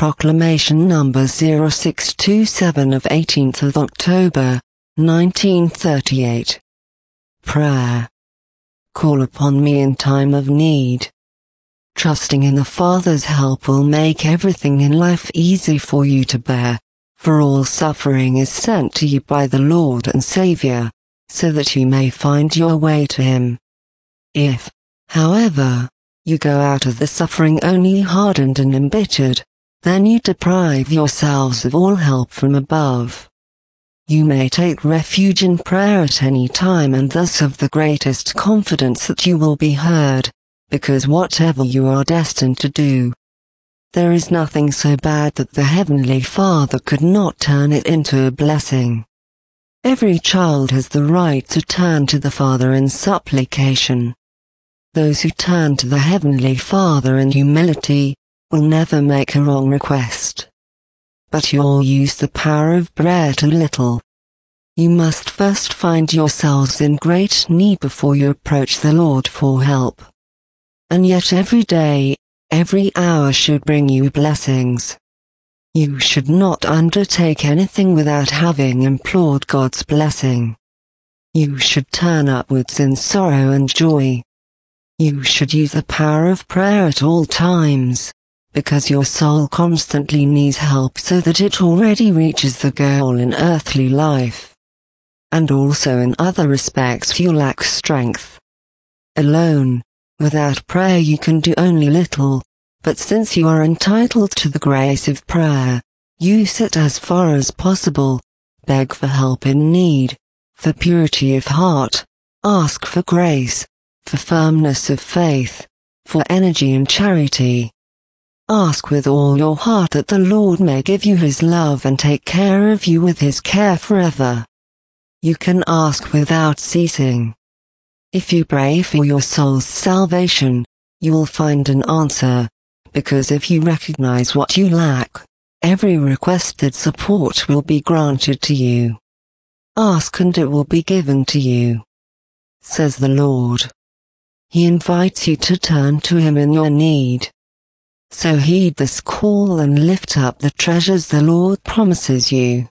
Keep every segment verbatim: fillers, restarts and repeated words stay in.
Proclamation number zero six two seven of eighteenth of October, nineteen thirty-eight. Prayer. Call upon me in time of need. Trusting in the Father's help will make everything in life easy for you to bear, for all suffering is sent to you by the Lord and Saviour, so that you may find your way to Him. If, however, you go out of the suffering only hardened and embittered, then you deprive yourselves of all help from above. You may take refuge in prayer at any time and thus have the greatest confidence that you will be heard, because whatever you are destined to do, there is nothing so bad that the Heavenly Father could not turn it into a blessing. Every child has the right to turn to the Father in supplication. Those who turn to the Heavenly Father in humility will never make a wrong request. But you all use the power of prayer too little. You must first find yourselves in great need before you approach the Lord for help. And yet every day, every hour should bring you blessings. You should not undertake anything without having implored God's blessing. You should turn upwards in sorrow and joy. You should use the power of prayer at all times, because your soul constantly needs help so that it already reaches the goal in earthly life. And also in other respects you lack strength. Alone, without prayer you can do only little, but since you are entitled to the grace of prayer, use it as far as possible, beg for help in need, for purity of heart, ask for grace, for firmness of faith, for energy and charity. Ask with all your heart that the Lord may give you His love and take care of you with His care forever. You can ask without ceasing. If you pray for your soul's salvation, you will find an answer, because if you recognize what you lack, every requested support will be granted to you. Ask and it will be given to you, says the Lord. He invites you to turn to Him in your need. So heed this call and lift up the treasures the Lord promises you.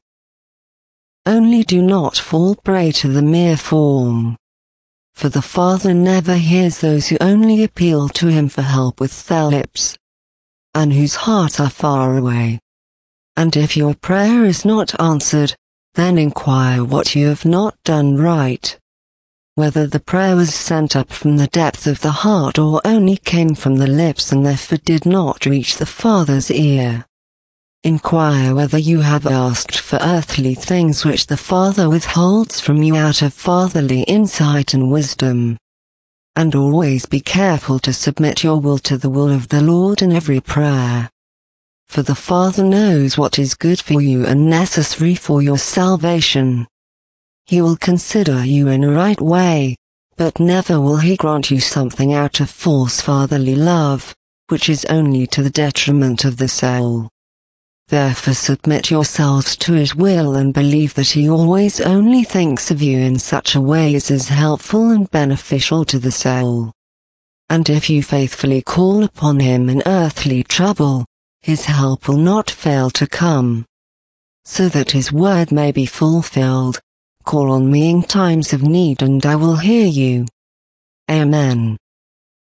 Only do not fall prey to the mere form. For the Father never hears those who only appeal to Him for help with their lips, and whose hearts are far away. And if your prayer is not answered, then inquire what you have not done right. Whether the prayer was sent up from the depth of the heart or only came from the lips and therefore did not reach the Father's ear. Inquire whether you have asked for earthly things which the Father withholds from you out of fatherly insight and wisdom. And always be careful to submit your will to the will of the Lord in every prayer. For the Father knows what is good for you and necessary for your salvation. He will consider you in a right way, but never will He grant you something out of false fatherly love, which is only to the detriment of the soul. Therefore submit yourselves to His will and believe that He always only thinks of you in such a way as is helpful and beneficial to the soul. And if you faithfully call upon Him in earthly trouble, His help will not fail to come. So that His word may be fulfilled, call on me in times of need and I will hear you. Amen.